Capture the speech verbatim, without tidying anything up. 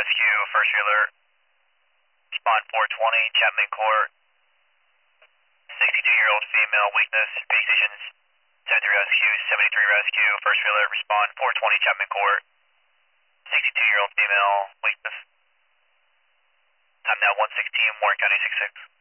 rescue, first alert. Respond four twenty, Chapman Court. sixty-two-year-old female, weakness, base stations. seventy-three rescue, seventy-three rescue, first alert, respond four twenty, Chapman Court. sixty-two-year-old female, weakness. Time now one sixteen, Warren County six six.